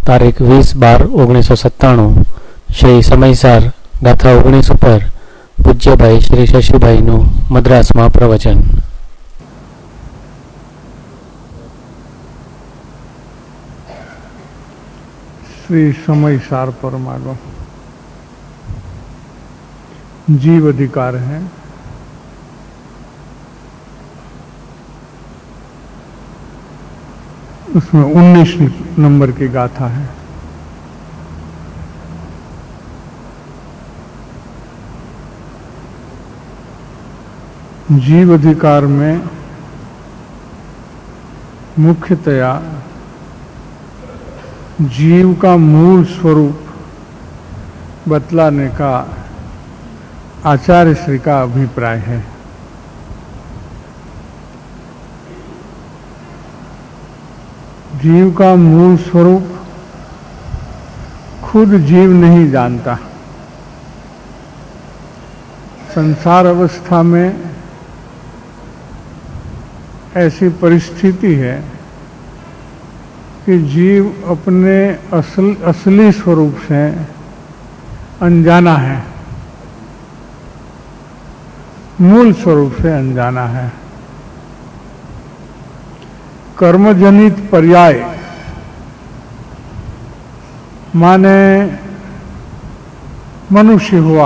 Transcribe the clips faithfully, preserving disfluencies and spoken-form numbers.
તારીખ વીસ બાર ઓગણીસો સત્તાણું શ્રી સમયસાર ગાથા ઓગણીસ ઉપર પૂજ્યભાઈ શ્રી શશીભાઈનું મદ્રાસમાં પ્રવચન. श्री समयसार परमागम जीव अधिकार है. उसमें उन्नीस नंबर की गाथा है. जीव अधिकार में मुख्यतया जीव का मूल स्वरूप बतलाने का आचार्य श्री का अभिप्राय है. जीव का मूल स्वरूप खुद जीव नहीं जानता. संसार अवस्था में ऐसी परिस्थिति है कि जीव अपने असल असली स्वरूप से अनजाना है, मूल स्वरूप से अनजाना है. कर्मजनित पर्याय माने मनुष्य हुआ,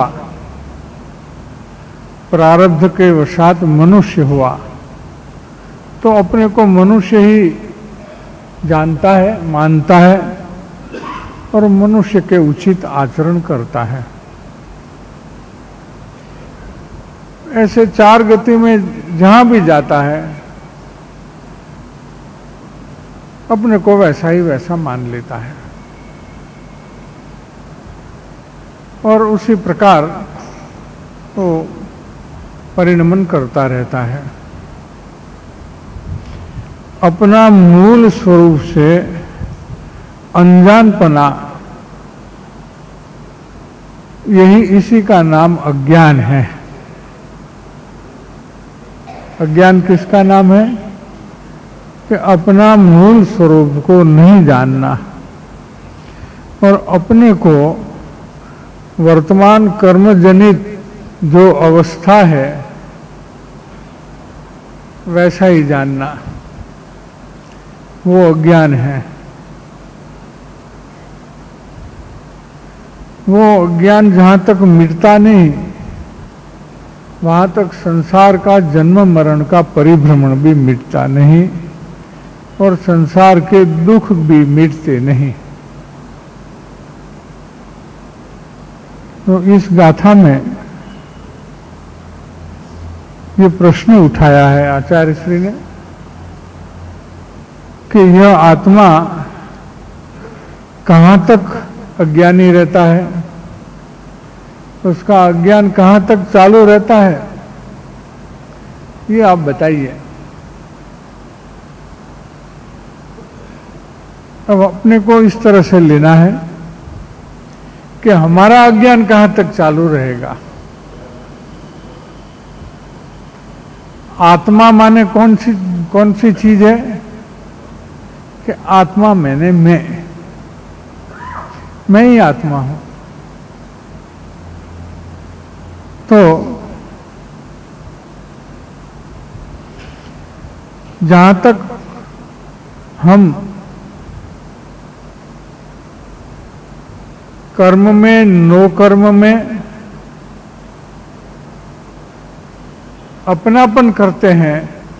प्रारब्ध के वशात मनुष्य हुआ तो अपने को मनुष्य ही जानता है, मानता है और मनुष्य के उचित आचरण करता है. ऐसे चार गति में जहां भी जाता है अपने को वैसा ही वैसा मान लेता है और उसी प्रकार वो परिणमन करता रहता है. अपना मूल स्वरूप से अनजानपना, यही इसी का नाम अज्ञान है. अज्ञान किसका नाम है? कि अपना मूल स्वरूप को नहीं जानना और अपने को वर्तमान कर्मजनित जो अवस्था है वैसा ही जानना, वो अज्ञान है. वो अज्ञान जहाँ तक मिटता नहीं वहाँ तक संसार का जन्म मरण का परिभ्रमण भी मिटता नहीं और संसार के दुख भी मिटते नहीं. तो इस गाथा में ये प्रश्न उठाया है आचार्य श्री ने कि यह आत्मा कहाँ तक अज्ञानी रहता है, उसका अज्ञान कहाँ तक चालू रहता है, ये आप बताइए. अब अपने को इस तरह से लेना है कि हमारा अज्ञान कहाँ तक चालू रहेगा. आत्मा माने कौन सी कौन सी चीज है? कि आत्मा मैंने मैं मैं ही आत्मा हूं. तो जहां तक हम कर्म में, नो कर्म में अपनापन करते हैं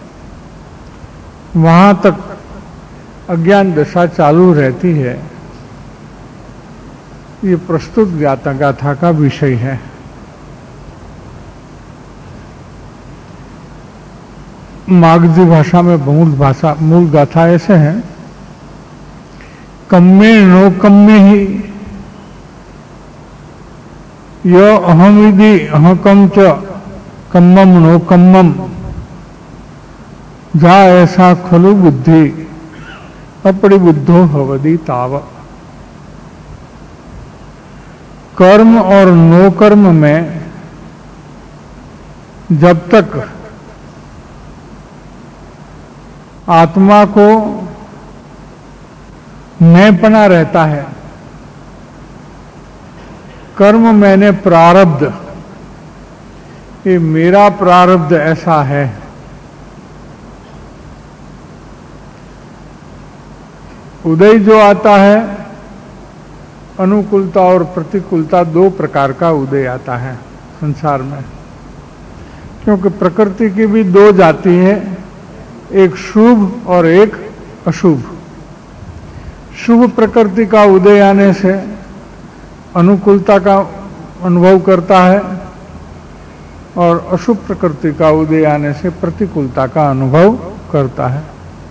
वहां तक अज्ञान दशा चालू रहती है. ये प्रस्तुत गाथा गाथा का विषय है. मागधी भाषा में मूल भाषा मूल गाथा ऐसे हैं: कम्मे नो कम्मे ही यो अहम विधि अहकम च कम्मम नो कम्मम जा ऐसा खलु बुद्धि अपड़ी बुद्धो हवदी ताव. कर्म और नो कर्म में जब तक आत्मा को मैंपना रहता है। कर्म मैंने प्रारब्ध, ये मेरा प्रारब्ध ऐसा है। उदय जो आता है, अनुकूलता और प्रतिकूलता, दो प्रकार का उदय आता है संसार में, क्योंकि प्रकृति की भी दो जाति है, एक शुभ और एक अशुभ। शुभ प्रकृति का उदय आने से अनुकूलता का अनुभव करता है और अशुभ प्रकृति का उदय आने से प्रतिकूलता का अनुभव करता है।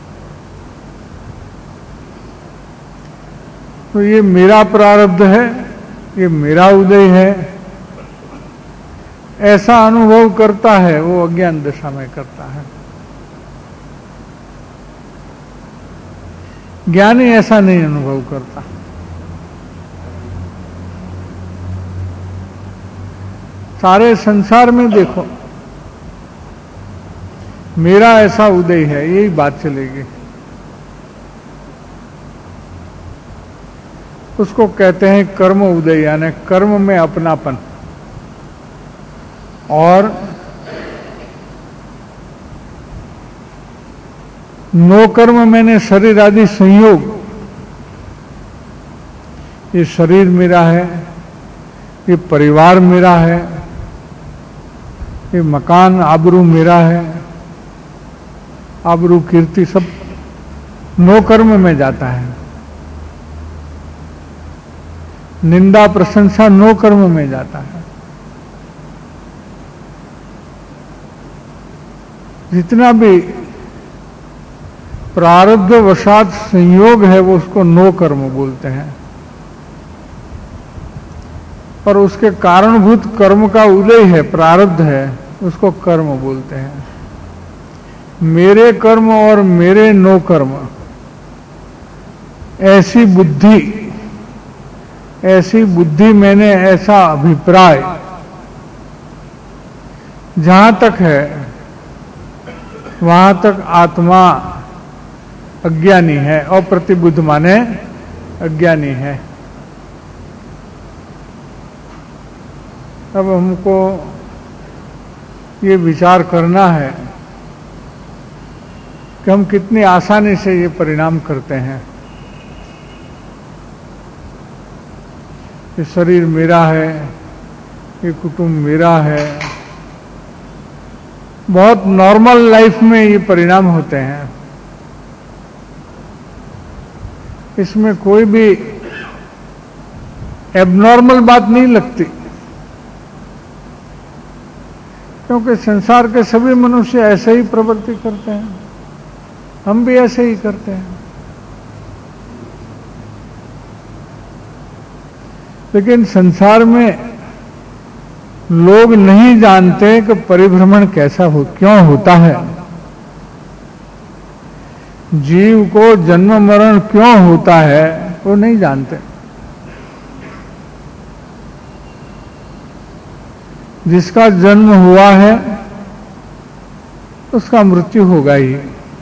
तो ये मेरा प्रारब्ध है, ये मेरा उदय है, ऐसा अनुभव करता है वो अज्ञान दशा में करता है। ज्ञानी ऐसा नहीं अनुभव करता। सारे संसार में देखो, मेरा ऐसा उदय है, यही बात चलेगी। उसको कहते हैं कर्म उदय, यानी कर्म में अपनापन। और नो कर्म मैंने शरीर आदि संयोग, ये शरीर मेरा है, ये परिवार मेरा है, ये मकान आबरू मेरा है, आबरू कीर्ति सब नो कर्म में जाता है। निंदा प्रशंसा नो कर्म में जाता है। जितना भी प्रारब्ध वशात संयोग है वो उसको नो कर्म बोलते हैं, और उसके कारणभूत कर्म का उदय है, प्रारब्ध है, उसको कर्म बोलते हैं। मेरे कर्म और मेरे नो कर्म, ऐसी बुद्धि, ऐसी बुद्धि मैंने ऐसा अभिप्राय जहां तक है वहां तक आत्मा अज्ञानी है, अप्रतिबुद्ध माने अज्ञानी है। अब हमको ये विचार करना है कि हम कितनी आसानी से ये परिणाम करते हैं। ये शरीर मेरा है, ये कुटुंब मेरा है, बहुत नॉर्मल लाइफ में ये परिणाम होते हैं। इसमें कोई भी एबनॉर्मल बात नहीं लगती, क्योंकि संसार के सभी मनुष्य ऐसे ही प्रवृत्ति करते हैं, हम भी ऐसे ही करते हैं। लेकिन संसार में लोग नहीं जानते कि परिभ्रमण कैसा हो, क्यों होता है, जीव को जन्म मरण क्यों होता है, वो नहीं जानते। जिसका जन्म हुआ है उसका मृत्यु होगा ही,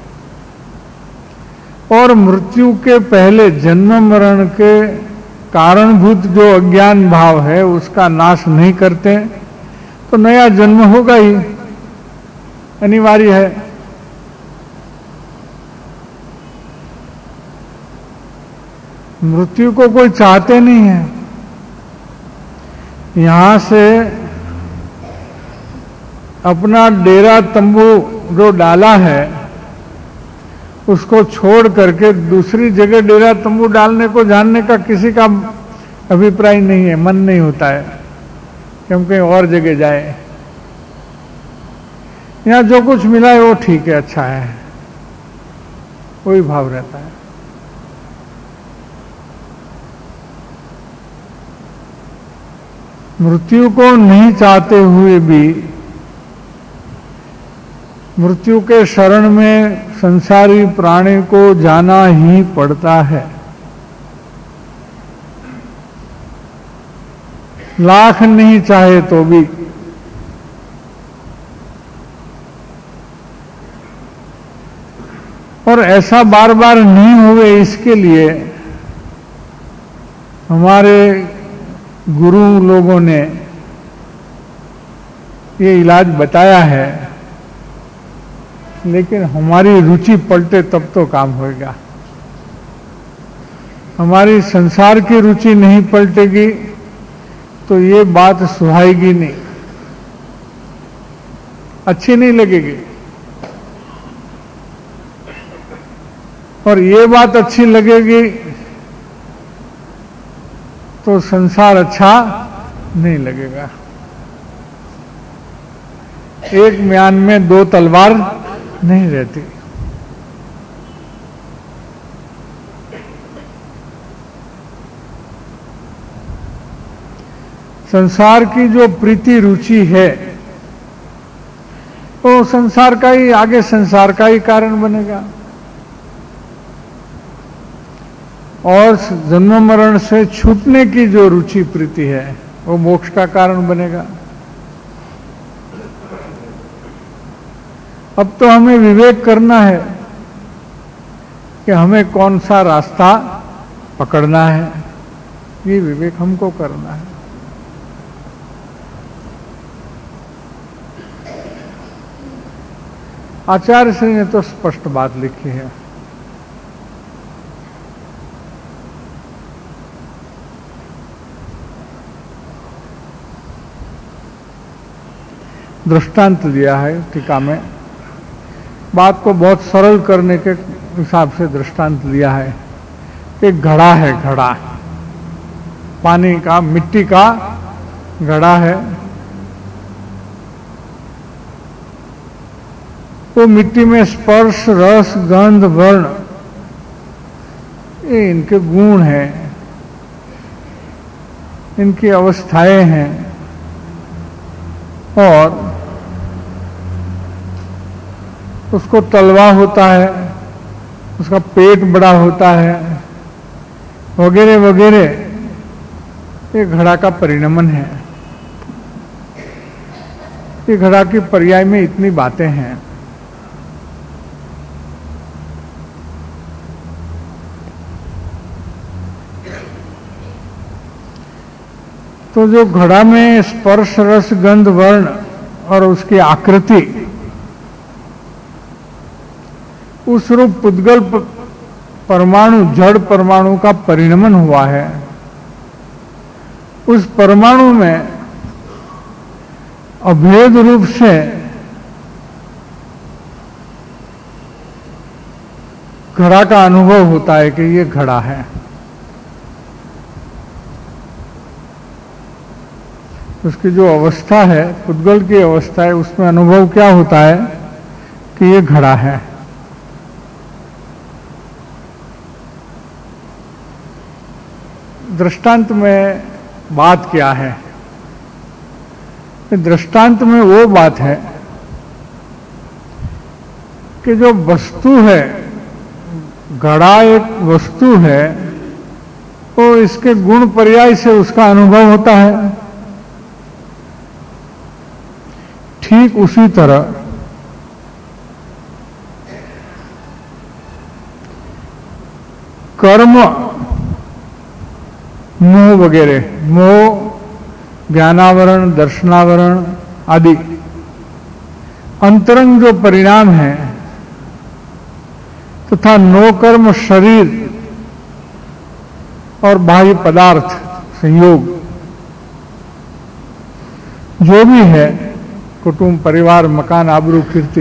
और मृत्यु के पहले जन्म मरण के कारणभूत जो अज्ञान भाव है उसका नाश नहीं करते तो नया जन्म होगा ही, अनिवार्य है। मृत्यु को कोई चाहते नहीं है। यहां से अपना डेरा तंबू जो डाला है उसको छोड़ करके दूसरी जगह डेरा तंबू डालने को जानने का किसी का अभिप्राय नहीं है, मन नहीं होता है कि हम कहीं और जगह जाए। यहां जो कुछ मिला है वो ठीक है, अच्छा है, वही भाव रहता है। मृत्यु को नहीं चाहते हुए भी मृत्यु के शरण में संसारी प्राणी को जाना ही पड़ता है। लाख नहीं चाहे तो भी। और ऐसा बार बार नहीं हुए इसके लिए हमारे गुरु लोगों ने ये इलाज बताया है, लेकिन हमारी रुचि पलटे तब तो काम होएगा। हमारी संसार की रुचि नहीं पलटेगी तो ये बात सुहाएगी नहीं, अच्छी नहीं लगेगी। और ये बात अच्छी लगेगी तो संसार अच्छा नहीं लगेगा। एक म्यान में दो तलवार नहीं रहती। संसार की जो प्रीति रुचि है वो संसार का ही, आगे संसार का ही कारण बनेगा, और जन्म मरण से छूटने की जो रुचि प्रीति है वो मोक्ष का कारण बनेगा। अब तो हमें विवेक करना है कि हमें कौन सा रास्ता पकड़ना है, ये विवेक हमको करना है। आचार्य श्री ने तो स्पष्ट बात लिखी है। दृष्टांत दिया है टीका में, बात को बहुत सरल करने के हिसाब से दृष्टांत दिया है। एक घड़ा है, घड़ा पानी का, मिट्टी का घड़ा है। वो मिट्टी में स्पर्श, रस, गंध, वर्ण, ये इनके गुण हैं, इनकी अवस्थाएं हैं। और उसको तलवा होता है, उसका पेट बड़ा होता है, वगैरह वगैरह। ये घड़ा का परिणमन है। ये घड़ा की पर्याय में इतनी बातें हैं। तो जो घड़ा में स्पर्श, रस, गंध, वर्ण और उसकी आकृति, उस रूप पुद्गल परमाणु, जड़ परमाणु का परिणमन हुआ है। उस परमाणु में अभेद रूप से घड़ा का अनुभव होता है कि ये घड़ा है। उसकी जो अवस्था है, पुद्गल की अवस्था है, उसमें अनुभव क्या होता है कि ये घड़ा है। दृष्टांत में बात क्या है? दृष्टांत में वो बात है कि जो वस्तु है, घड़ा एक वस्तु है, तो इसके गुण पर्याय से उसका अनुभव होता है। ठीक उसी तरह कर्म, मोह वगैरह, मोह, ज्ञानावरण, दर्शनावरण आदि अंतरंग जो परिणाम है, तथा नो कर्म शरीर और बाह्य पदार्थ संयोग जो भी है, कुटुंब, परिवार, मकान, आबरू, कीर्ति,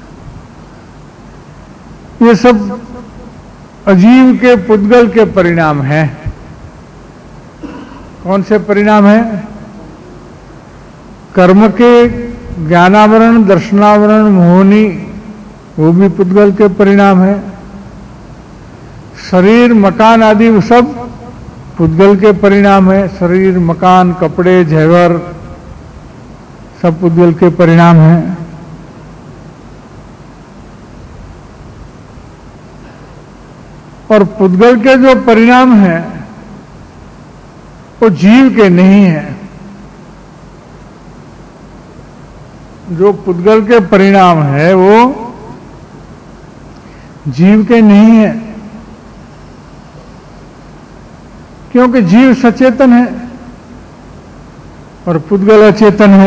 ये सब अजीव के पुद्गल के परिणाम हैं। कौन से परिणाम हैं? कर्म के ज्ञानावरण, दर्शनावरण, मोहनी, वो भी पुद्गल के परिणाम है। शरीर, मकान आदि वो सब पुद्गल के परिणाम है। शरीर, मकान, कपड़े, जेवर सब पुद्गल के परिणाम हैं। और पुद्गल के जो परिणाम हैं वो जीव के नहीं है। जो पुद्गल के परिणाम है वो जीव के नहीं है। क्योंकि जीव सचेतन है और पुद्गल अचेतन है।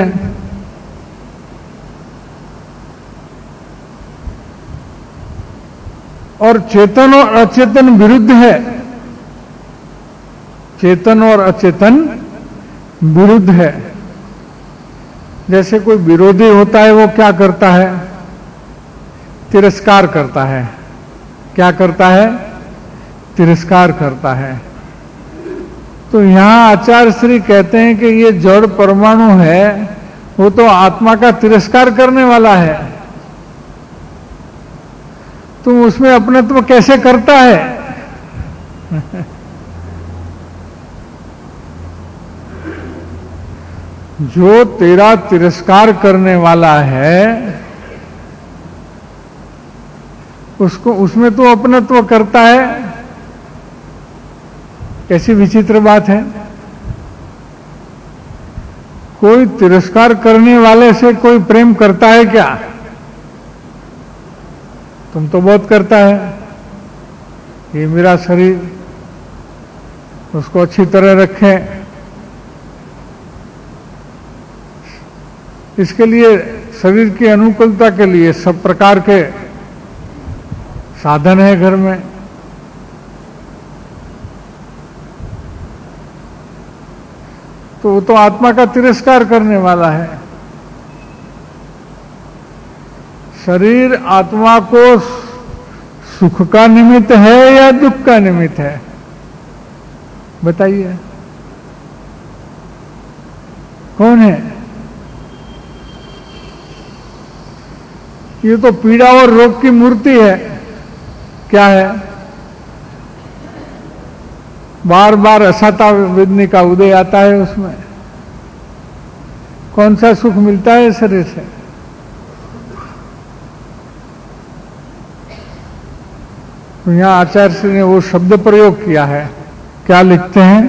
और चेतन और अचेतन विरुद्ध है। चेतन और अचेतन विरुद्ध है। जैसे कोई विरोधी होता है, वो क्या करता है? तिरस्कार करता है। क्या करता है? तिरस्कार करता है। तो यहां आचार्य श्री कहते हैं कि ये जड़ परमाणु है, वो तो आत्मा का तिरस्कार करने वाला है। तुम उसमें अपनत्व कैसे करता है? जो तेरा तिरस्कार करने वाला है, उसको उसमें तो अपनत्व करता है। कैसी विचित्र बात है। कोई तिरस्कार करने वाले से कोई प्रेम करता है क्या? तुम तो बहुत करता है। ये मेरा शरीर, उसको अच्छी तरह रखें, इसके लिए शरीर की अनुकूलता के लिए सब प्रकार के साधन है घर में। तो वो तो आत्मा का तिरस्कार करने वाला है। शरीर आत्मा को सुख का निमित्त है या दुख का निमित्त है? बताइए, कौन है? ये तो पीड़ा और रोग की मूर्ति है। क्या है? बार बार असता वेदनी का उदय आता है उसमें। कौन सा सुख मिलता है शरीर से? तो यहां आचार्य श्री ने वो शब्द प्रयोग किया है। क्या लिखते हैं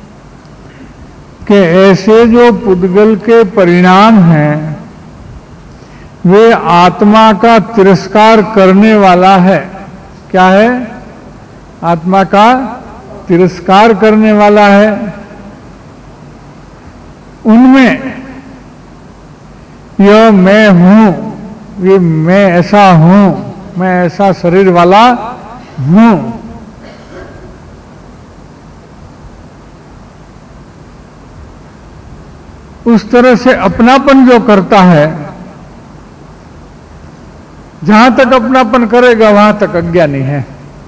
कि ऐसे जो पुद्गल के परिणाम हैं, वे आत्मा का तिरस्कार करने वाला है। क्या है? आत्मा का तिरस्कार करने वाला है। उनमें यह मैं हूं, ये मैं ऐसा हूं, मैं ऐसा शरीर वाला हूं, उस तरह से अपनापन जो करता है, जहां तक अपनापन करेगा वहां तक अज्ञानी है।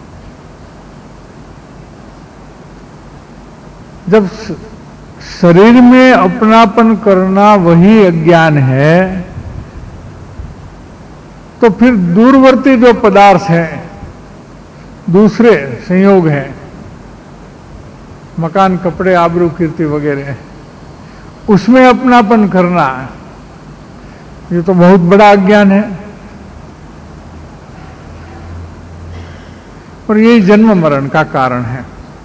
जब शरीर में अपनापन करना वही अज्ञान है, तो फिर दूरवर्ती जो पदार्थ है, दूसरे संयोग हैं, मकान, कपड़े, आबरू, कीर्ति वगैरह, उसमें अपनापन करना, ये तो बहुत बड़ा अज्ञान है। और यही जन्म मरण का कारण है।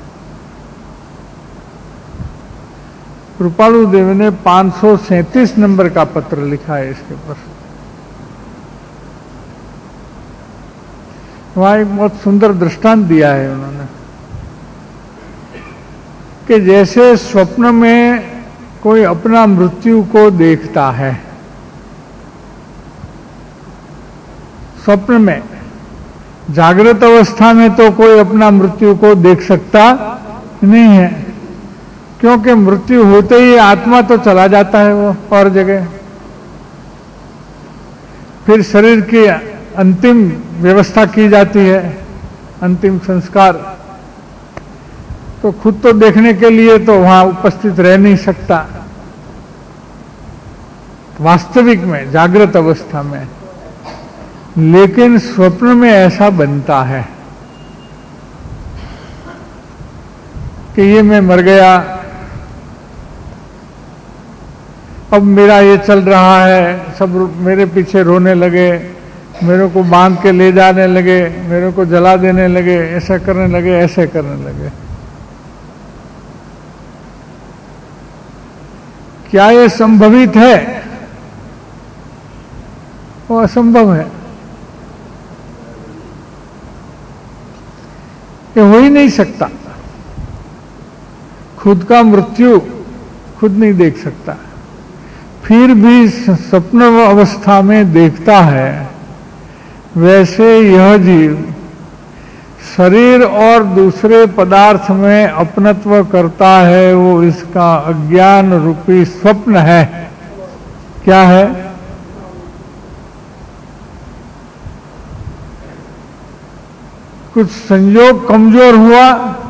कृपालु देव ने पांच सौ सैंतीस नंबर का पत्र लिखा है इसके ऊपर। वहां एक बहुत सुंदर दृष्टांत दिया है उन्होंने कि जैसे स्वप्न में कोई अपना मृत्यु को देखता है, स्वप्न में, जागृत अवस्था में तो कोई अपना मृत्यु को देख सकता नहीं है, क्योंकि मृत्यु होते ही आत्मा तो चला जाता है वो और जगह। फिर शरीर की अंतिम व्यवस्था की जाती है, अंतिम संस्कार, तो खुद तो देखने के लिए तो वहां उपस्थित रह नहीं सकता वास्तविक में, जागृत अवस्था में। लेकिन स्वप्न में ऐसा बनता है कि ये मैं मर गया, अब मेरा ये चल रहा है, सब मेरे पीछे रोने लगे, मेरे को बांध के ले जाने लगे, मेरे को जला देने लगे, ऐसा करने लगे, ऐसे करने लगे। क्या ये संभवित है? वो असंभव है, ये हो ही नहीं सकता। खुद का मृत्यु खुद नहीं देख सकता, फिर भी स्वप्न अवस्था में देखता है, वैसे यह जीव शरीर और दूसरे पदार्थ में अपनत्व करता है। वो इसका अज्ञान रूपी स्वप्न है। क्या है? कुछ संयोग कमजोर हुआ,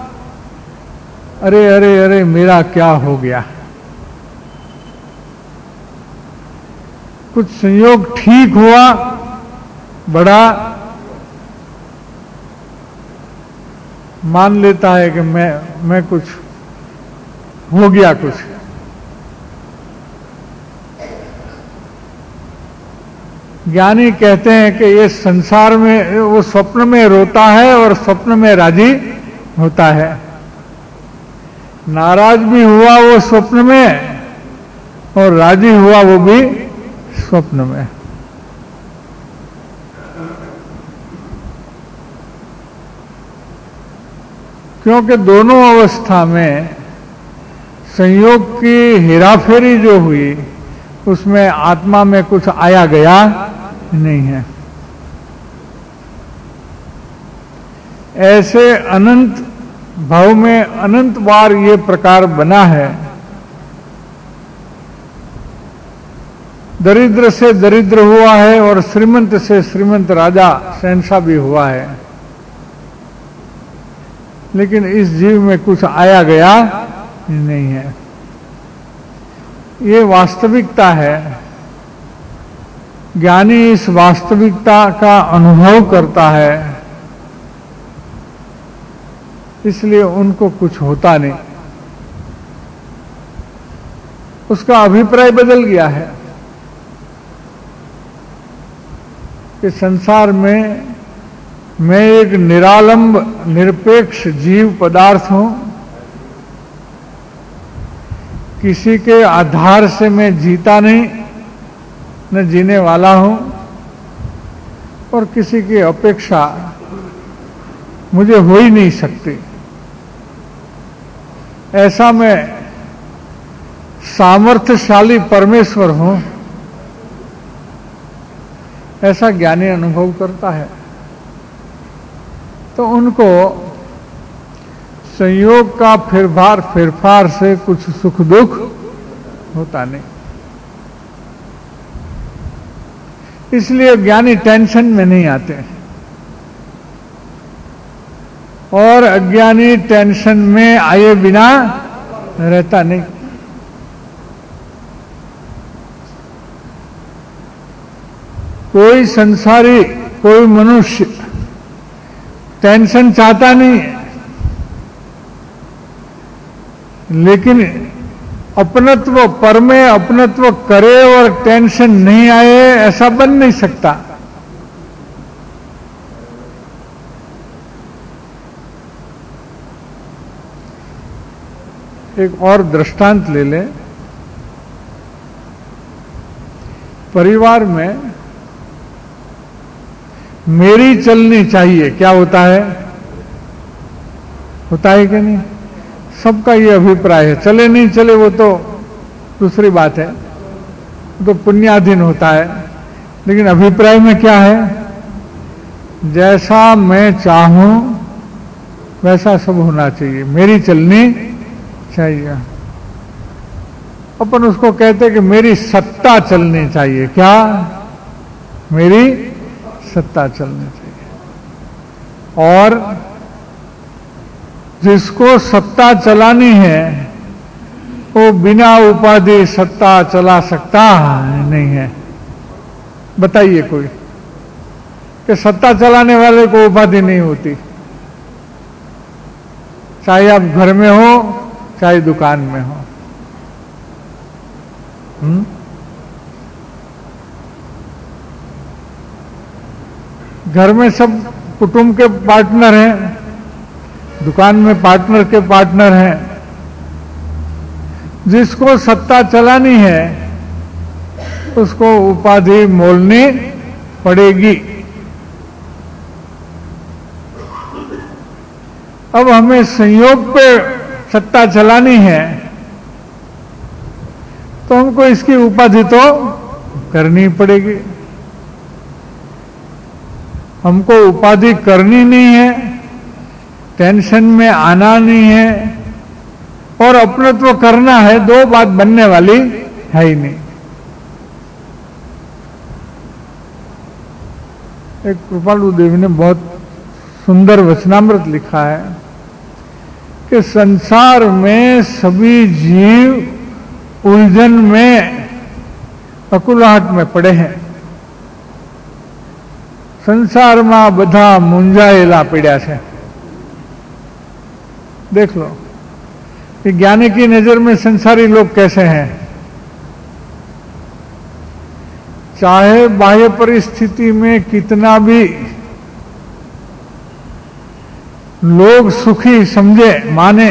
अरे अरे अरे मेरा क्या हो गया। कुछ संयोग ठीक हुआ, बड़ा मान लेता है कि मैं मैं कुछ हो गया कुछ। ज्ञानी कहते हैं कि ये संसार में, वो स्वप्न में रोता है और स्वप्न में राजी होता है। नाराज भी हुआ वो स्वप्न में और राजी हुआ वो भी स्वप्न में। क्योंकि दोनों अवस्था में संयोग की हेराफेरी जो हुई, उसमें आत्मा में कुछ आया गया नहीं है। ऐसे अनंत भाव में अनंत बार ये प्रकार बना है। दरिद्र से दरिद्र हुआ है और श्रीमंत से श्रीमंत राजा शहंशाह भी हुआ है, लेकिन इस जीव में कुछ आया गया नहीं है। ये वास्तविकता है। ज्ञानी इस वास्तविकता का अनुभव करता है, इसलिए उनको कुछ होता नहीं। उसका अभिप्राय बदल गया है कि संसार में मैं एक निरालंब निरपेक्ष जीव पदार्थ हूं, किसी के आधार से मैं जीता नहीं, न जीने वाला हूं, और किसी की अपेक्षा मुझे हो ही नहीं सकती। ऐसा मैं सामर्थ्यशाली परमेश्वर हूं, ऐसा ज्ञानी अनुभव करता है। तो उनको संयोग का फिरभार फिरफार से कुछ सुख दुख होता नहीं। इसलिए ज्ञानी टेंशन में नहीं आते और अज्ञानी टेंशन में आए बिना रहता नहीं। कोई संसारी, कोई मनुष्य टेंशन चाहता नहीं है, लेकिन अपनत्व पर में अपनत्व करे और टेंशन नहीं आए, ऐसा बन नहीं सकता। एक और दृष्टांत ले लें। परिवार में मेरी चलनी चाहिए, क्या होता है? होता है कि नहीं? सबका ये अभिप्राय है। चले नहीं चले वो तो दूसरी बात है, तो पुण्याधीन होता है, लेकिन अभिप्राय में क्या है? जैसा मैं चाहूं वैसा सब होना चाहिए, मेरी चलनी चाहिए। अपन उसको कहते कि मेरी सत्ता चलनी चाहिए। क्या? मेरी सत्ता चलनी चाहिए। और जिसको सत्ता चलानी है वो बिना उपाधि सत्ता चला सकता नहीं है। बताइए कोई कि सत्ता चलाने वाले को उपाधि नहीं होती, चाहे आप घर में हो चाहे दुकान में हो। हुँ? घर में सब कुटुंब के पार्टनर हैं, दुकान में पार्टनर के पार्टनर हैं। जिसको सत्ता चलानी है उसको उपाधि मोलनी पड़ेगी। अब हमें संयोग पे सत्ता चलानी है तो हमको इसकी उपाधि तो करनी पड़ेगी। हमको उपाधि करनी नहीं है, टेंशन में आना नहीं है और अपनत्व करना है, दो बात बनने वाली है ही नहीं। एक कृपालु देवी ने बहुत सुंदर वचनामृत लिखा है कि संसार में सभी जीव उलझन में, अकुलाहट में पड़े हैं। संसार में बधा मुंजाएला पड़ा है। देख लो कि ज्ञानी की नजर में संसारी लोग कैसे हैं। चाहे बाह्य परिस्थिति में कितना भी लोग सुखी समझे, माने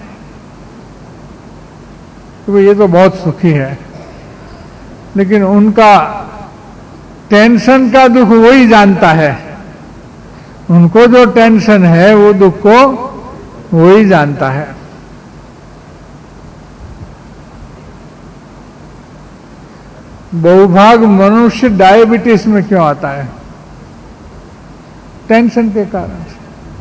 तो ये तो बहुत सुखी है, लेकिन उनका टेंशन का दुख वही जानता है। उनको जो टेंशन है वो दुख को वही जानता है। बहुभाग मनुष्य डायबिटीज में क्यों आता है? टेंशन के कारण से।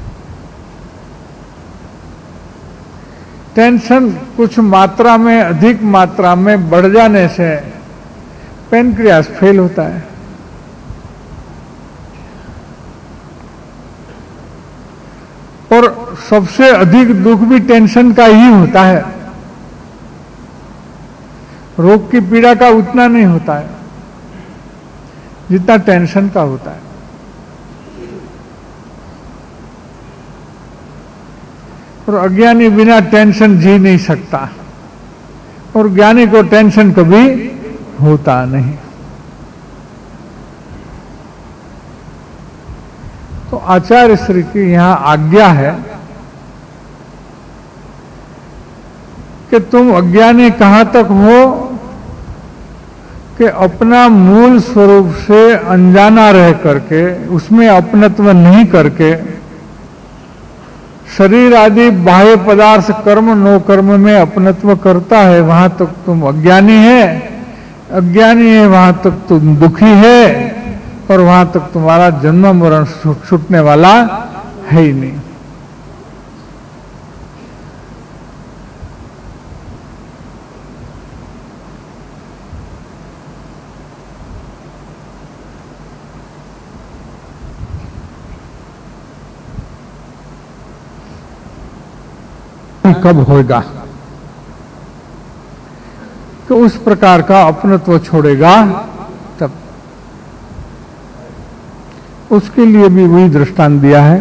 टेंशन कुछ मात्रा में, अधिक मात्रा में बढ़ जाने से पेनक्रियास फेल होता है। और सबसे अधिक दुख भी टेंशन का ही होता है। रोग की पीड़ा का उतना नहीं होता है जितना टेंशन का होता है। और अज्ञानी बिना टेंशन जी नहीं सकता और ज्ञानी को टेंशन कभी होता नहीं। तो आचार्य श्री की यहां आज्ञा है कि तुम अज्ञानी कहां तक हो कि अपना मूल स्वरूप से अनजाना रह करके, उसमें अपनत्व नहीं करके, शरीर आदि बाह्य पदार्थ कर्म नो कर्म में अपनत्व करता है, वहां तक तुम अज्ञानी है। अज्ञानी है वहां तक तुम दुखी है और वहां तक तुम्हारा जन्म मरण छूटने वाला है ही नहीं। कब होगा तो उस प्रकार का अपनत्व छोड़ेगा तब। उसके लिए भी वही दृष्टांत दिया है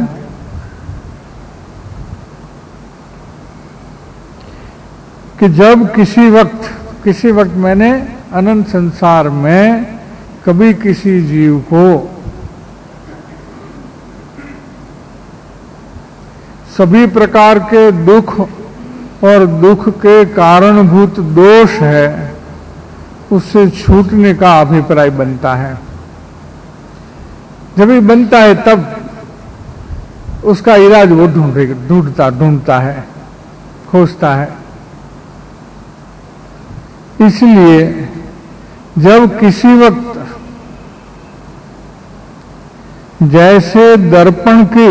कि जब किसी वक्त, किसी वक्त मैंने अनंत संसार में कभी किसी जीव को सभी प्रकार के दुख और दुख के कारणभूत दोष है उससे छूटने का अभिप्राय बनता है। जब भी बनता है तब उसका इलाज वो ढूंढेगा, ढूंढता ढूंढता है, खोजता है। इसलिए जब किसी वक्त जैसे दर्पण की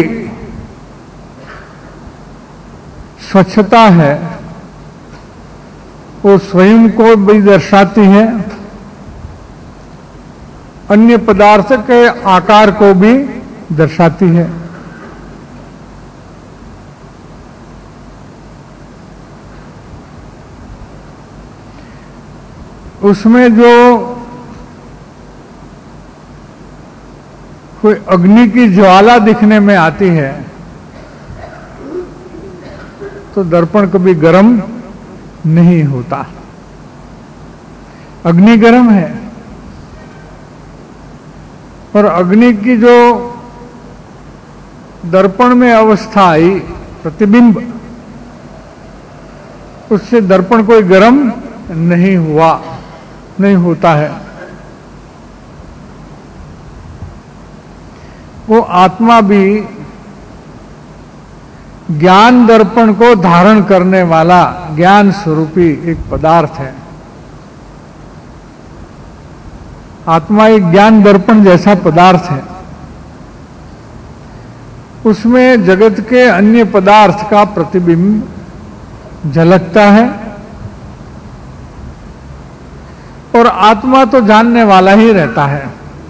स्वच्छता है वो स्वयं को भी दर्शाती है, अन्य पदार्थ के आकार को भी दर्शाती है। उसमें जो कोई अग्नि की ज्वाला दिखने में आती है तो दर्पण कभी गर्म नहीं होता। अग्नि गर्म है और अग्नि की जो दर्पण में अवस्था आई, प्रतिबिंब, उससे दर्पण कोई गर्म नहीं हुआ, नहीं होता है। वो आत्मा भी ज्ञान दर्पण को धारण करने वाला ज्ञान स्वरूपी एक पदार्थ है। आत्मा एक ज्ञान दर्पण जैसा पदार्थ है। उसमें जगत के अन्य पदार्थ का प्रतिबिंब झलकता है और आत्मा तो जानने वाला ही रहता है।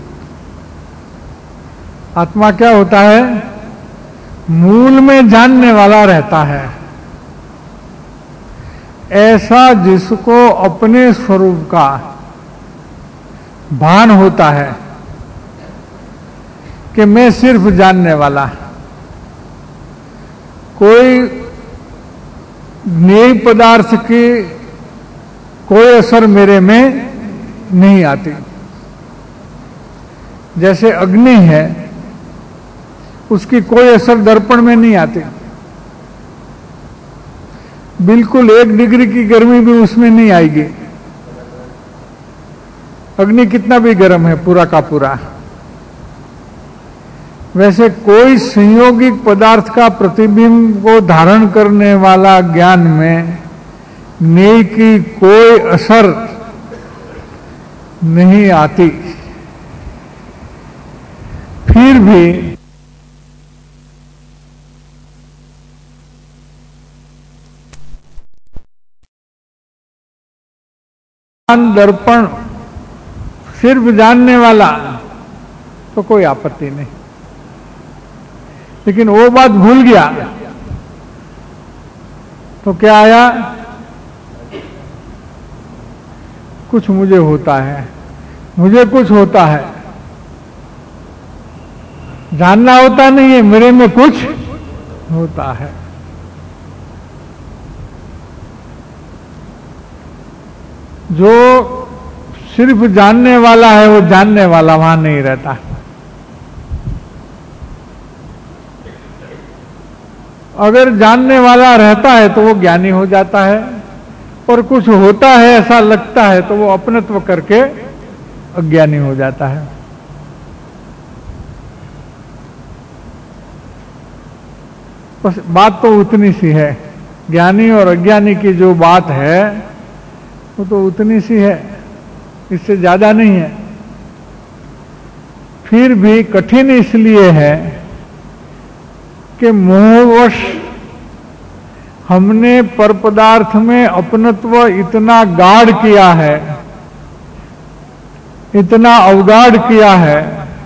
आत्मा क्या होता है? मूल में जानने वाला रहता है, ऐसा जिसको अपने स्वरूप का भान होता है कि मैं सिर्फ जानने वाला। कोई न्याय पदार्थ की कोई असर मेरे में नहीं आती। जैसे अग्नि है, उसकी कोई असर दर्पण में नहीं आती। बिल्कुल एक डिग्री की गर्मी भी उसमें नहीं आएगी। अग्नि कितना भी गर्म है, पूरा का पूरा। वैसे कोई संयोगिक पदार्थ का प्रतिबिंब को धारण करने वाला ज्ञान में नेय की कोई असर नहीं आती। फिर भी ज्ञान दर्पण सिर्फ जानने वाला तो कोई आपत्ति नहीं, लेकिन वो बात भूल गया तो क्या आया? कुछ मुझे होता है, मुझे कुछ होता है। जानना होता नहीं है, मेरे में कुछ होता है। जो सिर्फ जानने वाला है वो जानने वाला वहां नहीं रहता। अगर जानने वाला रहता है तो वो ज्ञानी हो जाता है, और कुछ होता है ऐसा लगता है तो वो अपनत्व करके अज्ञानी हो जाता है। बस बात तो उतनी सी है। ज्ञानी और अज्ञानी की जो बात है वो तो उतनी सी है, इससे ज्यादा नहीं है। फिर भी कठिन इसलिए है कि मोहवश हमने पर पदार्थ में अपनत्व इतना गाढ़ किया है, इतना अवगाढ़ किया है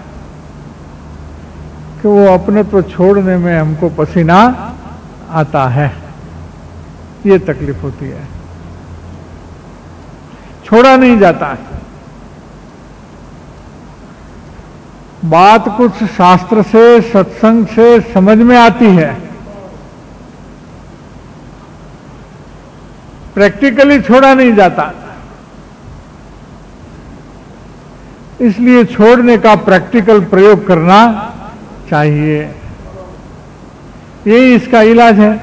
कि वो अपनत्व छोड़ने में हमको पसीना आता है। ये तकलीफ होती है, छोड़ा नहीं जाता। बात कुछ शास्त्र से, सत्संग से समझ में आती है, प्रैक्टिकली छोड़ा नहीं जाता। इसलिए छोड़ने का प्रैक्टिकल प्रयोग करना चाहिए। यही इसका इलाज है।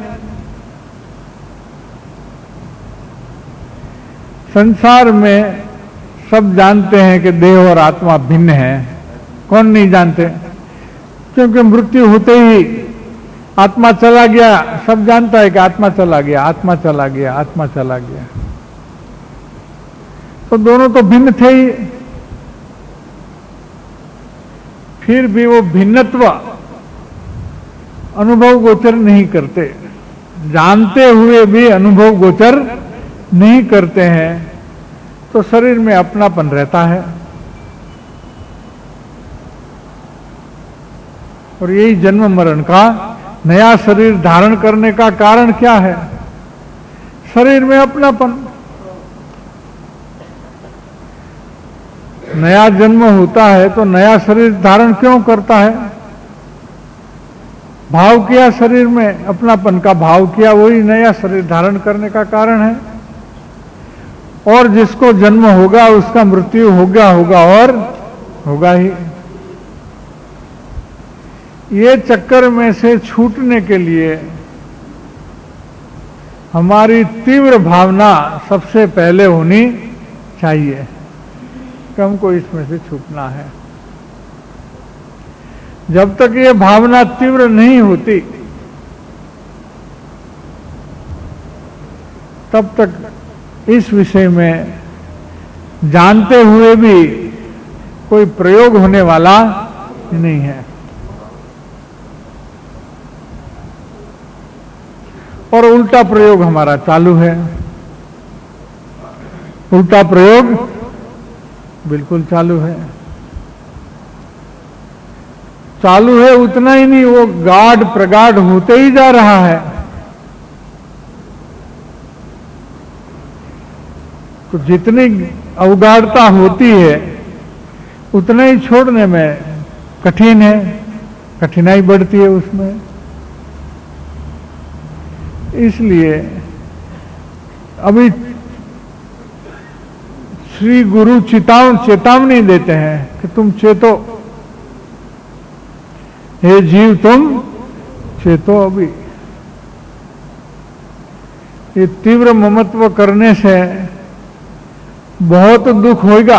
संसार में सब जानते हैं कि देह और आत्मा भिन्न है। कौन नहीं जानते? क्योंकि मृत्यु होते ही आत्मा चला गया, सब जानता है कि आत्मा चला गया, आत्मा चला गया, आत्मा चला गया। तो दोनों तो भिन्न थे ही। फिर भी वो भिन्नत्व अनुभव गोचर नहीं करते, जानते हुए भी अनुभव गोचर नहीं करते हैं, तो शरीर में अपनापन रहता है। और यही जन्म मरण का, नया शरीर धारण करने का कारण क्या है? शरीर में अपनापन। नया जन्म होता है तो नया शरीर धारण क्यों करता है? भाव किया शरीर में, अपनापन का भाव किया, वही नया शरीर धारण करने का कारण है। और जिसको जन्म होगा उसका मृत्यु होगा होगा और होगा ही। ये चक्कर में से छूटने के लिए हमारी तीव्र भावना सबसे पहले होनी चाहिए कि हमको इसमें से छूटना है। जब तक ये भावना तीव्र नहीं होती तब तक इस विषय में जानते हुए भी कोई प्रयोग होने वाला नहीं है। और उल्टा प्रयोग हमारा चालू है। उल्टा प्रयोग बिल्कुल चालू है। चालू है उतना ही नहीं, वो गाढ़ प्रगाढ़ होते ही जा रहा है। तो जितनी अवगाढ़ता होती है उतना ही छोड़ने में कठिन है, कठिनाई बढ़ती है उसमें। इसलिए अभी श्री गुरु चेताव चेतावनी देते हैं कि तुम चेतो, हे जीव तुम चेतो। अभी ये तीव्र ममत्व करने से बहुत दुख होगा।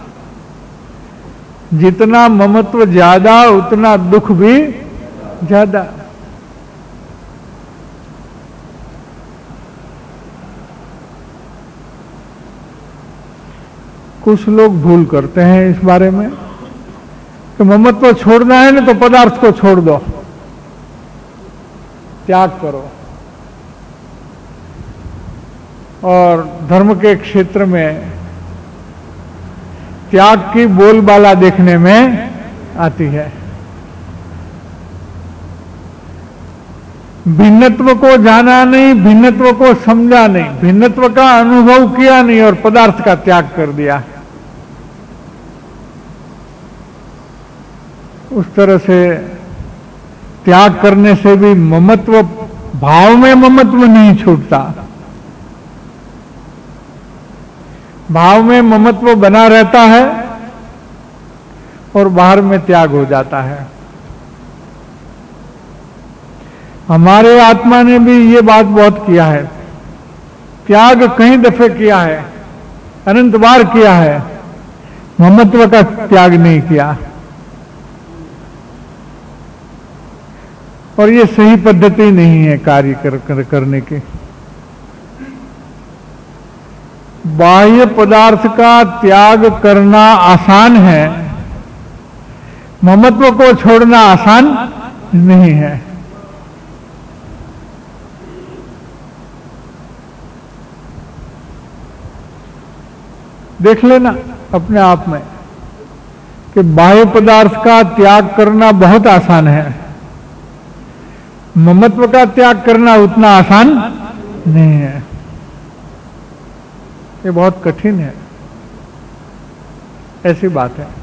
जितना ममत्व ज्यादा उतना दुख भी ज्यादा। कुछ लोग भूल करते हैं इस बारे में कि ममत्व छोड़ना है ना तो पदार्थ को छोड़ दो, त्याग करो। और धर्म के क्षेत्र में त्याग की बोलबाला देखने में आती है। भिन्नत्व को जाना नहीं, भिन्नत्व को समझा नहीं, भिन्नत्व का अनुभव किया नहीं और पदार्थ का त्याग कर दिया। उस तरह से त्याग करने से भी ममत्व, भाव में ममत्व नहीं छूटता, भाव में ममत्व बना रहता है और बाहर में त्याग हो जाता है। हमारे आत्मा ने भी ये बात बहुत किया है। त्याग कई दफे किया है, अनंत बार किया है, ममत्व का त्याग नहीं किया। और ये सही पद्धति नहीं है कार्य कर, कर, करने की। बाह्य पदार्थ का त्याग करना आसान है, ममत्व को छोड़ना आसान नहीं है। देख लेना अपने आप में कि बाह्य पदार्थ का त्याग करना बहुत आसान है, ममत्व का त्याग करना उतना आसान नहीं है। ये बहुत कठिन है, ऐसी बात है।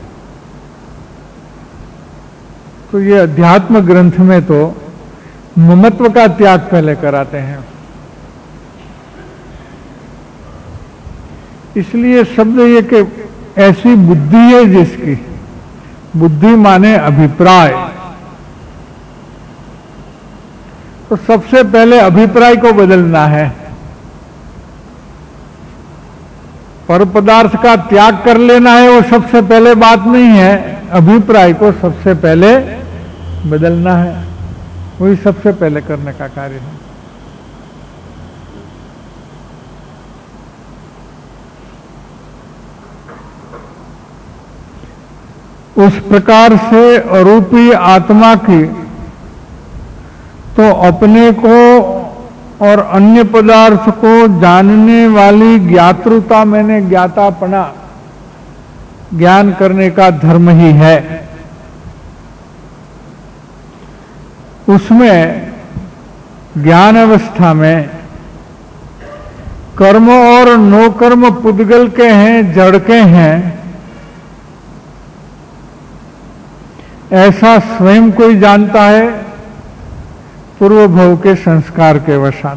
तो ये अध्यात्म ग्रंथ में तो ममत्व का त्याग पहले कराते हैं। इसलिए शब्द ये कि ऐसी बुद्धि है जिसकी, बुद्धि माने अभिप्राय, तो सबसे पहले अभिप्राय को बदलना है। पर पदार्थ का त्याग कर लेना है वो सबसे पहले बात नहीं है, अभिप्राय को सबसे पहले बदलना है, वही सबसे पहले करने का कार्य है। उस प्रकार से अरूपी आत्मा की तो अपने को और अन्य पदार्थ को जानने वाली ज्ञातृता, मैंने ज्ञातापना, ज्ञान करने का धर्म ही है। उसमें ज्ञान अवस्था में कर्म और नो कर्म पुद्गल के हैं, जड़ के हैं, ऐसा स्वयं कोई जानता है पूर्व भव के संस्कार के वशात।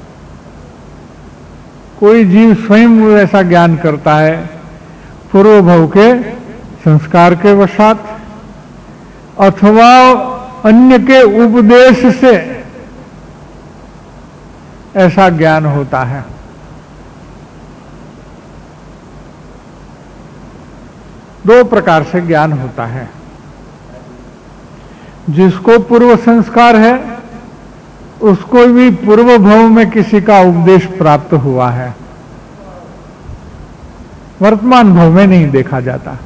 कोई जीव स्वयं ऐसा ज्ञान करता है पूर्व भव के संस्कार के वशात, अथवा अन्य के उपदेश से ऐसा ज्ञान होता है। दो प्रकार से ज्ञान होता है। जिसको पूर्व संस्कार है उसको भी पूर्व भव में किसी का उपदेश प्राप्त हुआ है, वर्तमान भव में नहीं देखा जाता।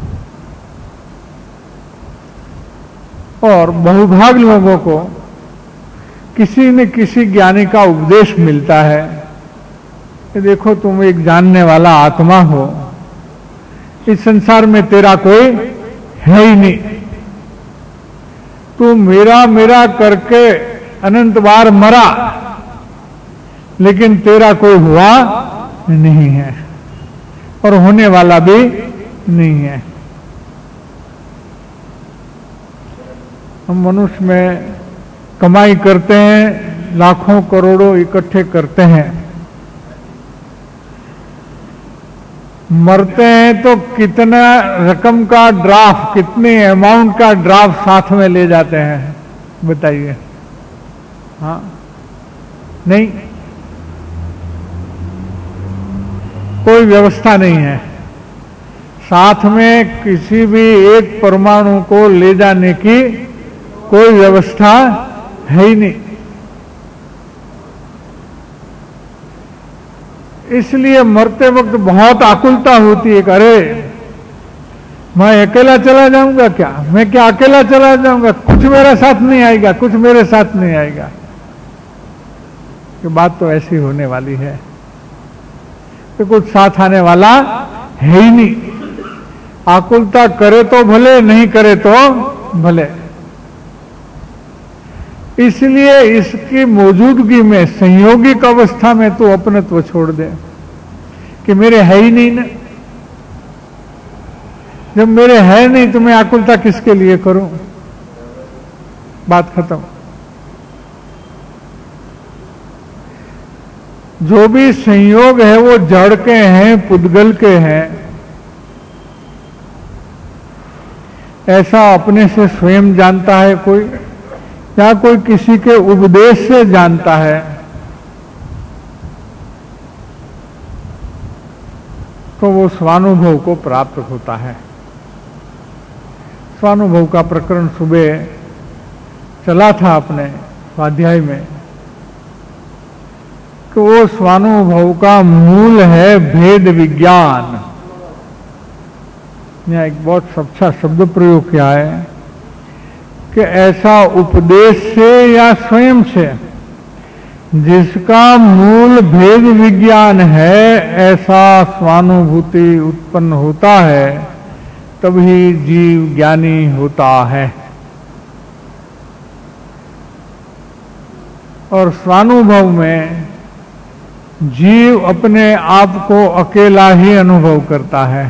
और बहुभाग लोगों को किसी न किसी ज्ञानी का उपदेश मिलता है कि देखो तुम एक जानने वाला आत्मा हो, इस संसार में तेरा कोई है ही नहीं, तू मेरा मेरा करके अनंत बार मरा लेकिन तेरा कोई हुआ नहीं है और होने वाला भी नहीं है। हम मनुष्य में कमाई करते हैं, लाखों करोड़ों इकट्ठे करते हैं, मरते हैं तो कितना रकम का ड्राफ्ट, कितने अमाउंट का ड्राफ्ट साथ में ले जाते हैं बताइए? हाँ, नहीं, कोई व्यवस्था नहीं है। साथ में किसी भी एक परमाणु को ले जाने की कोई व्यवस्था है ही नहीं। इसलिए मरते वक्त बहुत आकुलता होती है, अरे मैं अकेला चला जाऊंगा क्या, मैं क्या अकेला चला जाऊंगा, कुछ मेरे साथ नहीं आएगा, कुछ मेरे साथ नहीं आएगा। कि बात तो ऐसी होने वाली है कि कुछ साथ आने वाला है ही नहीं। आकुलता करे तो भले, नहीं करे तो भले। इसलिए इसकी मौजूदगी में, संयोगिक अवस्था में तो अपनत्व छोड़ दे कि मेरे है ही नहीं ना। जब मेरे है नहीं तो मैं आकुलता किसके लिए करूं? बात खत्म। जो भी संयोग है वो जड़ के हैं, पुद्गल के हैं, ऐसा अपने से स्वयं जानता है कोई, या कोई किसी के उपदेश से जानता है। तो वो स्वानुभव को प्राप्त होता है। स्वानुभव का प्रकरण सुबह चला था अपने स्वाध्याय में कि वो स्वानुभव का मूल है भेद विज्ञान। यहाँ एक बहुत अच्छा शब्द प्रयोग किया है कि ऐसा उपदेश से या स्वयं से जिसका मूल भेद विज्ञान है, ऐसा स्वानुभूति उत्पन्न होता है, तभी जीव ज्ञानी होता है। और स्वानुभव में जीव अपने आप को अकेला ही अनुभव करता है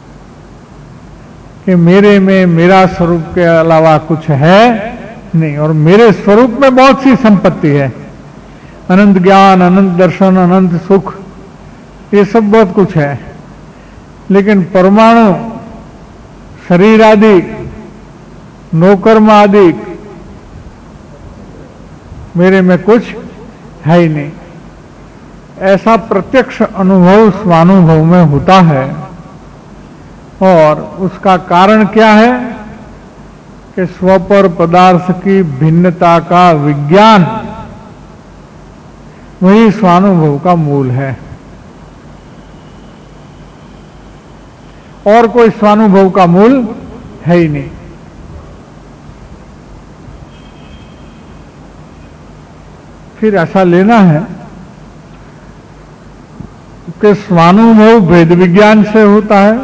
कि मेरे में मेरा स्वरूप के अलावा कुछ है नहीं, और मेरे स्वरूप में बहुत सी संपत्ति है, अनंत ज्ञान, अनंत दर्शन, अनंत सुख, ये सब बहुत कुछ है। लेकिन परमाणु, शरीर आदि, नौकर्म आदि, मेरे में कुछ है ही नहीं। ऐसा प्रत्यक्ष अनुभव स्वानुभव में होता है। और उसका कारण क्या है कि स्वपर पदार्थ की भिन्नता का विज्ञान वही स्वानुभव का मूल है। और कोई स्वानुभव का मूल है ही नहीं। फिर ऐसा लेना है कि स्वानुभव भेद विज्ञान से होता है।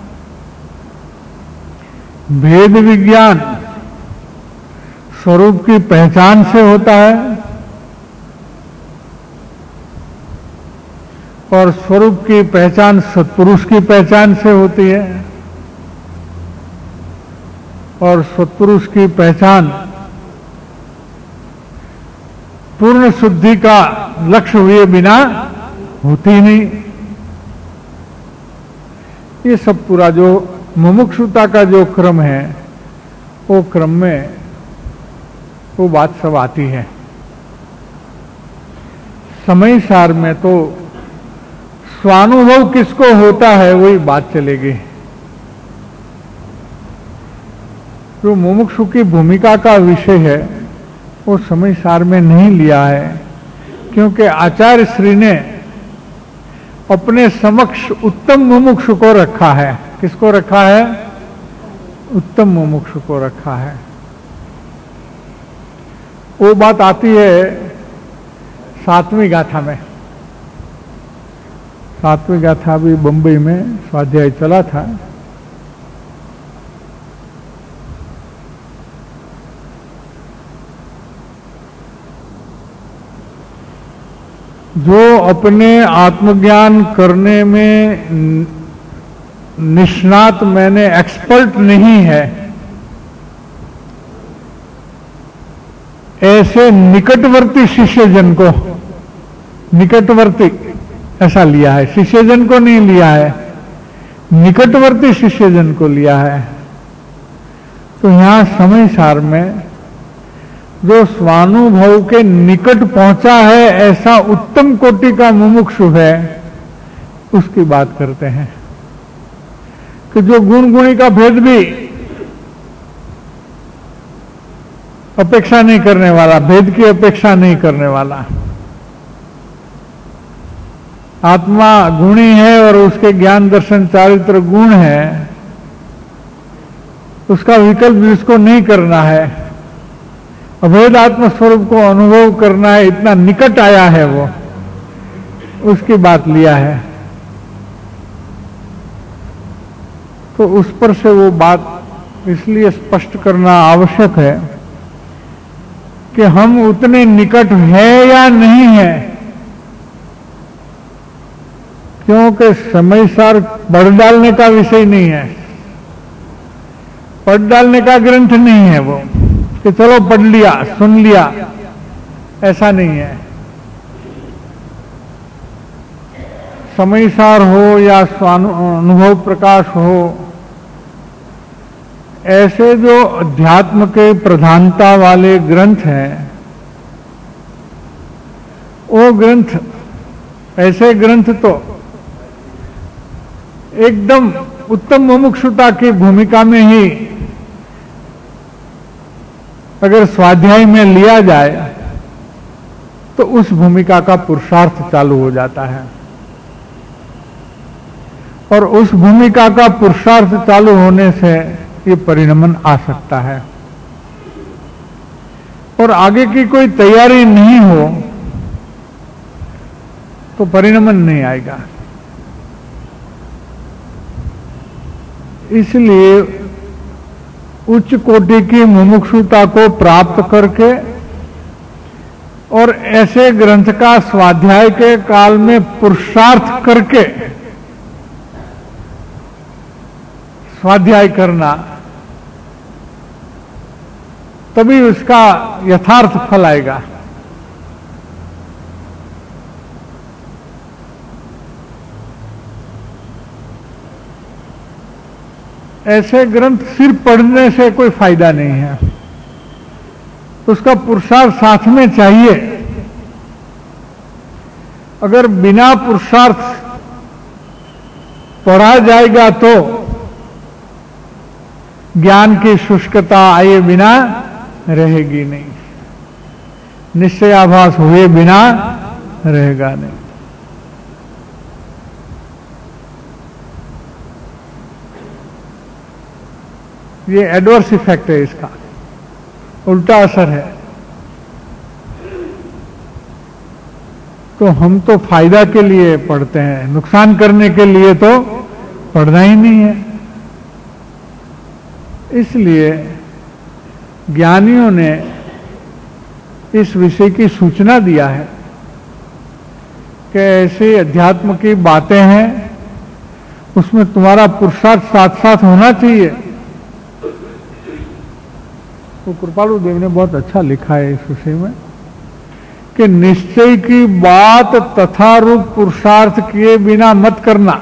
भेद विज्ञान स्वरूप की पहचान से होता है, और स्वरूप की पहचान सत्पुरुष की पहचान से होती है, और सत्पुरुष की पहचान पूर्ण शुद्धि का लक्ष्य हुए बिना होती नहीं। ये सब पूरा जो मुमुक्षुता का जो क्रम है, वो क्रम में वो बात सब आती है। समय सार में तो स्वानुभव किसको होता है वही बात चलेगी। जो मुमुक्षु की भूमिका का विषय है वो समय सार में नहीं लिया है, क्योंकि आचार्य श्री ने अपने समक्ष उत्तम मुमुक्षु को रखा है। किसको रखा है? उत्तम मुमुक्षु को रखा है। वो बात आती है सातवीं गाथा में। सातवीं गाथा भी बंबई में स्वाध्याय चला था। जो अपने आत्मज्ञान करने में निष्णात मैंने एक्सपर्ट नहीं है, ऐसे निकटवर्ती शिष्यजन को, निकटवर्ती ऐसा लिया है, शिष्यजन को नहीं लिया है, निकटवर्ती शिष्यजन को लिया है। तो यहां समय सार में जो स्वानुभव के निकट पहुंचा है, ऐसा उत्तम कोटि का मुमुक्षु है, उसकी बात करते हैं कि जो गुण गुणी का भेद भी अपेक्षा नहीं करने वाला, भेद की अपेक्षा नहीं करने वाला, आत्मा गुणी है और उसके ज्ञान दर्शन चारित्र गुण है, उसका विकल्प जिसको नहीं करना है, अभेद आत्म स्वरूप को अनुभव करना है, इतना निकट आया है वो, उसकी बात लिया है। तो उस पर से वो बात इसलिए स्पष्ट करना आवश्यक है कि हम उतने निकट हैं या नहीं है, क्योंकि समय सार पढ़ डालने का विषय नहीं है, पढ़ डालने का ग्रंथ नहीं है वो कि चलो पढ़ लिया सुन लिया, ऐसा नहीं है। समय सार हो या स्वानुभव प्रकाश हो, ऐसे जो अध्यात्म के प्रधानता वाले ग्रंथ हैं, वो ग्रंथ, ऐसे ग्रंथ तो एकदम उत्तम मुमुक्षुता की भूमिका में ही अगर स्वाध्याय में लिया जाए तो उस भूमिका का पुरुषार्थ चालू हो जाता है, और उस भूमिका का पुरुषार्थ चालू होने से ये परिणमन आ सकता है। और आगे की कोई तैयारी नहीं हो तो परिणमन नहीं आएगा। इसलिए उच्च कोटि की मुमुक्षुता को प्राप्त करके और ऐसे ग्रंथ का स्वाध्याय के काल में पुरुषार्थ करके स्वाध्याय करना, तभी उसका यथार्थ फल आएगा। ऐसे ग्रंथ सिर्फ पढ़ने से कोई फायदा नहीं है, उसका पुरुषार्थ साथ में चाहिए। अगर बिना पुरुषार्थ पढ़ा जाएगा तो ज्ञान की शुष्कता आए बिना रहेगी नहीं, निश्चयाभास हुए बिना रहेगा नहीं। ये एडवर्स इफेक्ट है, इसका उल्टा असर है। तो हम तो फायदा के लिए पढ़ते हैं, नुकसान करने के लिए तो पढ़ना ही नहीं है। इसलिए ज्ञानियों ने इस विषय की सूचना दिया है कि ऐसे अध्यात्म की बातें हैं, उसमें तुम्हारा पुरुषार्थ साथ साथ होना चाहिए। तो कृपालु देव ने बहुत अच्छा लिखा है इस विषय में कि निश्चय की बात तथा रूप पुरुषार्थ किए बिना मत करना।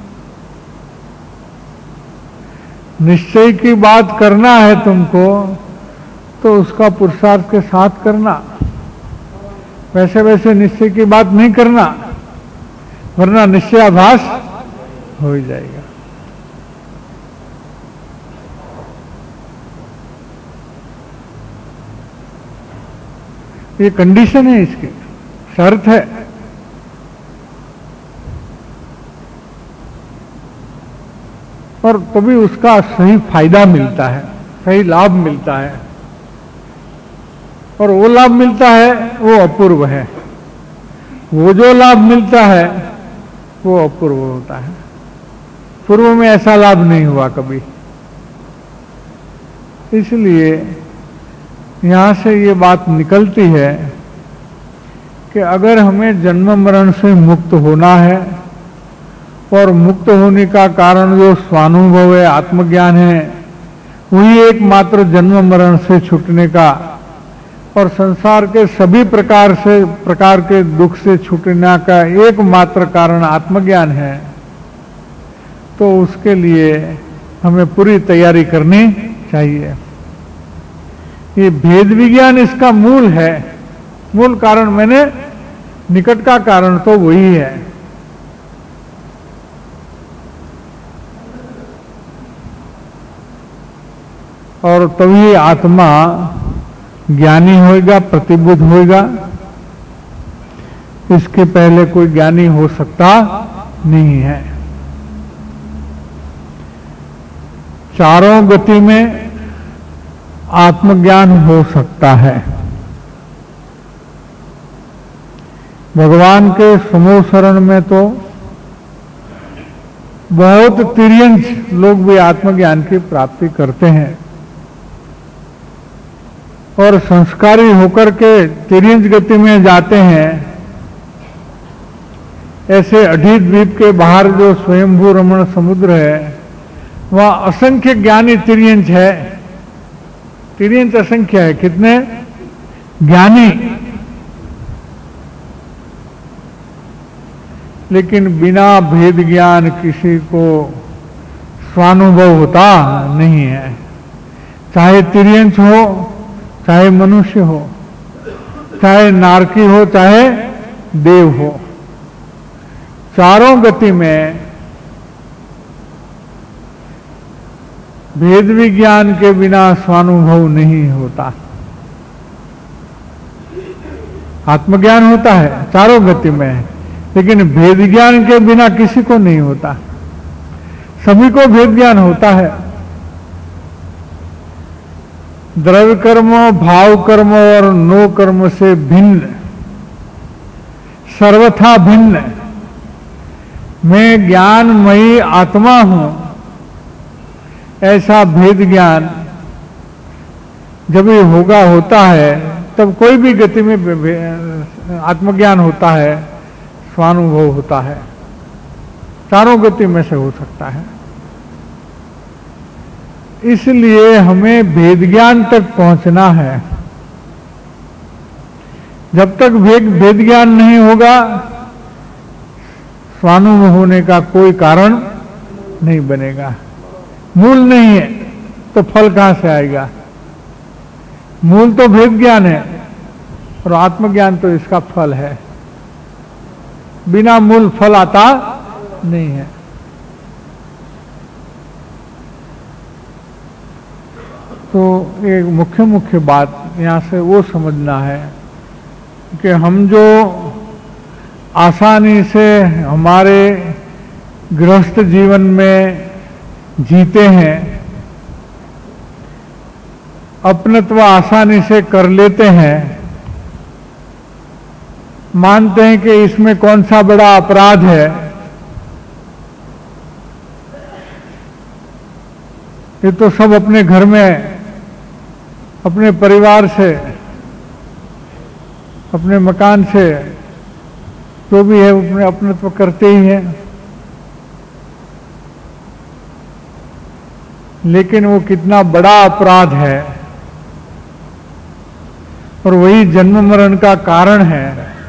निश्चय की बात करना है तुमको तो उसका पुरुषार्थ के साथ करना, वैसे वैसे निश्चय की बात नहीं करना, वरना निश्चयाभास हो ही जाएगा। ये कंडीशन है, इसकी शर्त है। और तभी उसका सही फायदा मिलता है, सही लाभ मिलता है। और वो लाभ मिलता है वो अपूर्व है, वो जो लाभ मिलता है वो अपूर्व होता है। पूर्व में ऐसा लाभ नहीं हुआ कभी। इसलिए यहां से ये बात निकलती है कि अगर हमें जन्म मरण से मुक्त होना है, और मुक्त होने का कारण जो स्वानुभव है, आत्मज्ञान है, वही एकमात्र जन्म मरण से छूटने का और संसार के सभी प्रकार से प्रकार के दुख से छूटने का एकमात्र कारण आत्मज्ञान है, तो उसके लिए हमें पूरी तैयारी करनी चाहिए। ये भेद विज्ञान इसका मूल है। मूल कारण मैंने निकट का कारण तो वही है। और तभी आत्मा ज्ञानी होएगा, प्रतिबुद्ध होएगा। इसके पहले कोई ज्ञानी हो सकता नहीं है। चारों गति में आत्मज्ञान हो सकता है। भगवान के समूह शरण में तो बहुत तिर्यंश लोग भी आत्मज्ञान की प्राप्ति करते हैं, और संस्कारी होकर के तिर्यंश गति में जाते हैं। ऐसे अढ़ी द्वीप के बाहर जो स्वयंभू रमण समुद्र है, वहां असंख्य ज्ञानी तिर्यंश है। तिर्यंश असंख्य है, कितने ज्ञानी, लेकिन बिना भेद ज्ञान किसी को स्वानुभव होता नहीं है। चाहे तिर्यंश हो, चाहे मनुष्य हो, चाहे नारकी हो, चाहे देव हो, चारों गति में भेद विज्ञान के बिना स्वानुभव नहीं होता। आत्मज्ञान होता है चारों गति में, लेकिन भेद ज्ञान के बिना किसी को नहीं होता। सभी को भेद ज्ञान होता है। द्रव्य कर्म, भाव कर्म और नो कर्म से भिन्न, सर्वथा भिन्न मैं ज्ञानमयी आत्मा हूं, ऐसा भेद ज्ञान जब ये होगा होता है, तब कोई भी गति में आत्मज्ञान होता है, स्वानुभव होता है। चारों गति में से हो सकता है। इसलिए हमें भेद ज्ञान तक पहुंचना है। जब तक भेद भेद ज्ञान नहीं होगा, स्वानुभव होने का कोई कारण नहीं बनेगा। मूल नहीं है तो फल कहां से आएगा? मूल तो भेद ज्ञान है और आत्मज्ञान तो इसका फल है। बिना मूल फल आता नहीं है। तो एक मुख्य मुख्य बात यहां से वो समझना है कि हम जो आसानी से हमारे गृहस्थ जीवन में जीते हैं, अपनत्व आसानी से कर लेते हैं, मानते हैं कि इसमें कौन सा बड़ा अपराध है। ये तो सब अपने घर में, अपने परिवार से, अपने मकान से जो भी है अपने अपनत्व करते ही हैं। लेकिन वो कितना बड़ा अपराध है और वही जन्म मरण का कारण है।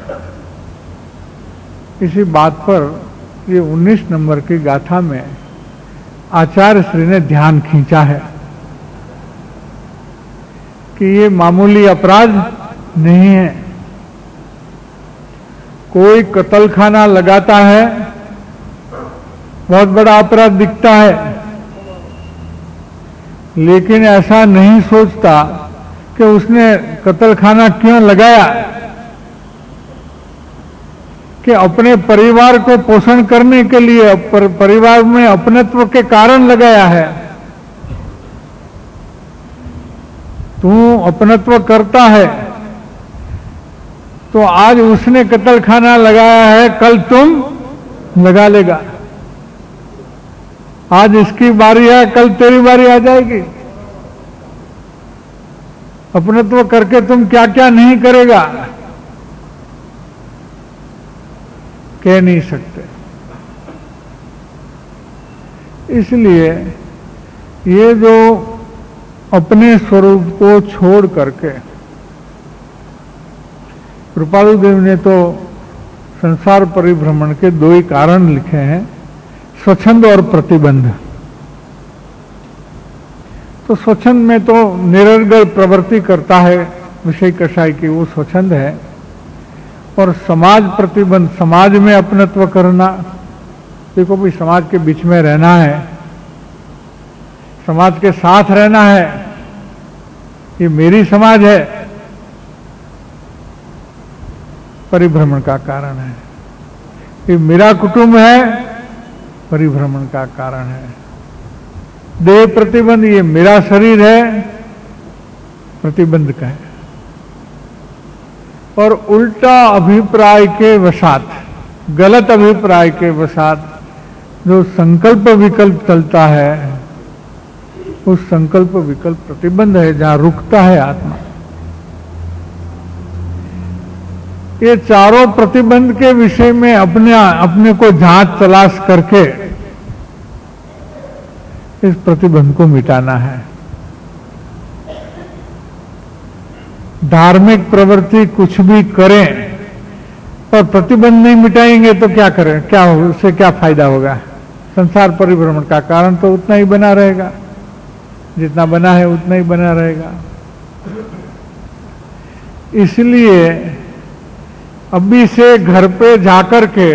इसी बात पर ये उन्नीस नंबर की गाथा में आचार्य श्री ने ध्यान खींचा है कि ये मामूली अपराध नहीं है। कोई कत्लखाना लगाता है, बहुत बड़ा अपराध दिखता है, लेकिन ऐसा नहीं सोचता कि उसने कत्ल खाना क्यों लगाया, कि अपने परिवार को पोषण करने के लिए, पर, परिवार में अपनत्व के कारण लगाया है। तू अपनत्व करता है तो आज उसने कत्ल खाना लगाया है, कल तुम लगा लेगा। आज इसकी बारी है, कल तेरी बारी आ जाएगी। अपनत्व करके तुम क्या क्या नहीं करेगा, कह नहीं सकते। इसलिए ये जो अपने स्वरूप को छोड़ करके, कृपालु देव ने तो संसार परिभ्रमण के दो ही कारण लिखे हैं, स्वच्छंद और प्रतिबंध। तो स्वच्छंद में तो निरर्गल प्रवृत्ति करता है विषय कषाय की, वो स्वच्छंद है। और समाज प्रतिबंध, समाज में अपनत्व करना, देखो भाई समाज के बीच में रहना है, समाज के साथ रहना है, ये मेरी समाज है, परिभ्रमण का कारण है। ये मेरा कुटुंब है, परिभ्रमण का कारण है। देह प्रतिबंध, ये मेरा शरीर है, प्रतिबंध का है। और उल्टा अभिप्राय के वशात, गलत अभिप्राय के वशात जो संकल्प विकल्प चलता है, उस संकल्प विकल्प प्रतिबंध है, जहां रुकता है आत्मा। ये चारों प्रतिबंध के विषय में अपने अपने को जांच तलाश करके इस प्रतिबंध को मिटाना है। धार्मिक प्रवृत्ति कुछ भी करें पर प्रतिबंध नहीं मिटाएंगे तो क्या करें, क्या हो, उससे क्या फायदा होगा। संसार परिभ्रमण का कारण तो उतना ही बना रहेगा, जितना बना है उतना ही बना रहेगा। इसलिए अभी से घर पे जाकर के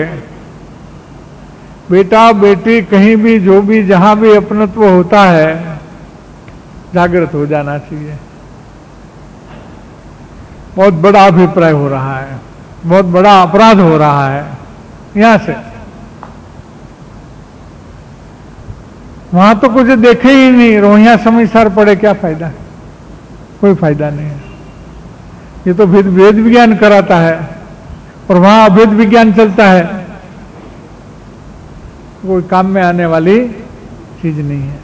बेटा बेटी कहीं भी जो भी जहां भी अपनत्व होता है, जागृत हो जाना चाहिए। बहुत बड़ा अभिप्राय हो रहा है, बहुत बड़ा अपराध हो रहा है यहां से। वहां तो कुछ देखे ही नहीं, रोहिया समय सार पड़े, क्या फायदा, कोई फायदा नहीं है। ये तो वेद वेद विज्ञान कराता है और वहां अभेद विज्ञान चलता है, कोई काम में आने वाली चीज नहीं है।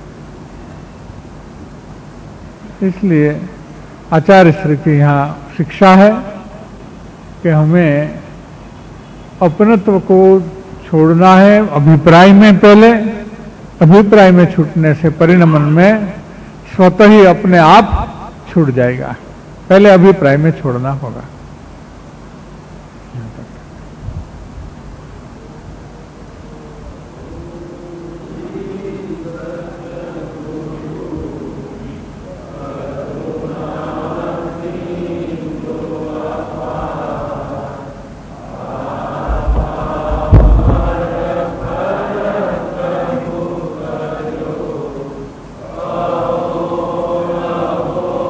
इसलिए आचार्य श्री की यहाँ शिक्षा है कि हमें अपनत्व को छोड़ना है अभिप्राय में। पहले अभिप्राय में छूटने से परिणमन में स्वतः ही अपने आप छूट जाएगा, पहले अभिप्राय में छोड़ना होगा।